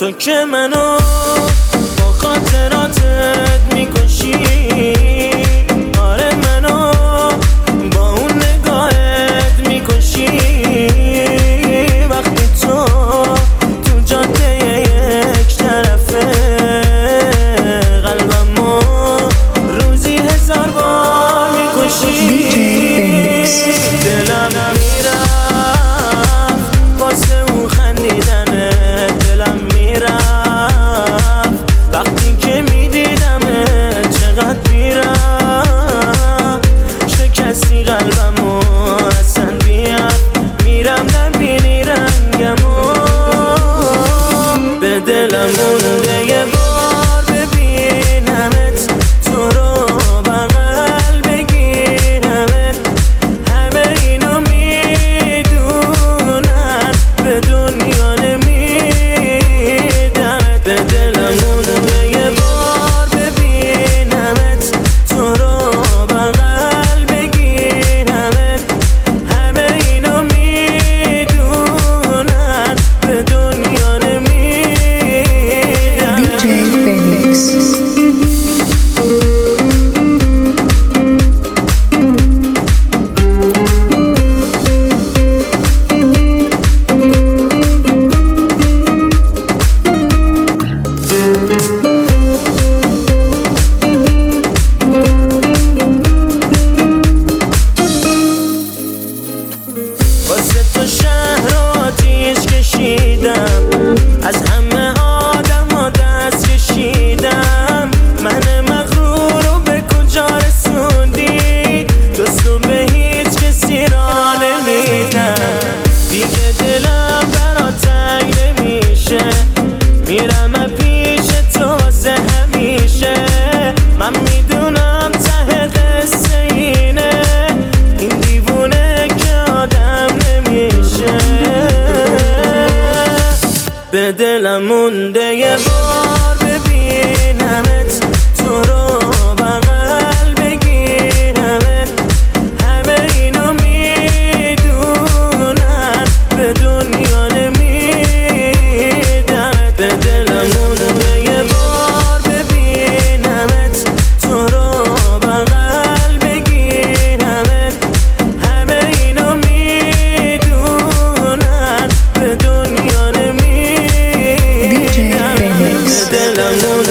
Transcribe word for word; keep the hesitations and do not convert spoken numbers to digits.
تو که منو با خاطراتت میکشی، آره منو با اون نگاهت میکشی. وقتی تو تو جاده یک طرفه قلبمو روزی هزار بار میکشی. دلم میرفت واسه اون خندیدنه، دلم میرفت وقتی که میدیدمه، چقدر میرفت شکستی قلبمو اصلا بیاد، میرم نبینی رنگمو. به دلم مونده یه بار ببینمت، تو رو بغل بگیرمت. همه اینو میدونن به دنیا نمیدمت. به دلم مونده یه بار ببینمت، تو رو بغل بگیرمت. همه اینو میدونن به دنیا نمیدمت. واسه تو شهر آتیش کشیدم، از همه آدم ها دست کشیدم. من مغرور رو به کجا رسوندی، دوستو به هیچ کسی را نمیدم. دیگه دلم برا تنگ نمیشه، میرم پیش تو واسه همیشه. من میدونم ته قصه اینه، این دیوونه که آدم نمیشه. به دلم مونده یه بار ببینمت، تو رو بغل بگیرمت. همه اینو میدونن به دنیا نمیدمت. به دلم مونده یه بار ببینمت، تو رو بغل بگیرمت. همه اینو میدونن به دنیا نمیدمت. به دلم